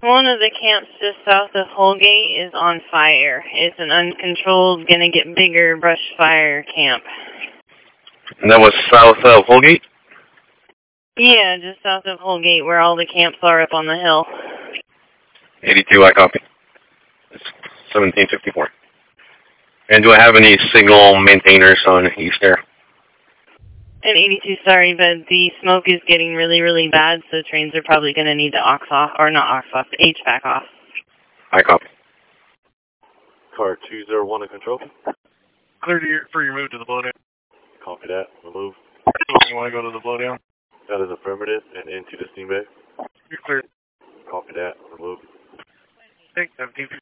One of the camps just south of Holgate is on fire. It's an uncontrolled, gonna get bigger brush fire camp. And that was south of Holgate? Yeah, just south of Holgate, where all the camps are up on the hill. 82, I copy. It's 1754. And do I have any signal maintainers on East Air? And 82, sorry, but the smoke is getting really, really bad, so trains are probably going to need to aux off, or not aux off, HVAC off. I copy. Car 201 to control. Clear for your move to the blowdown. Copy that. We'll move. You want to go to the blowdown? That is affirmative and into the steam bay. You're clear. Copy that. We'll move. Thanks, 17.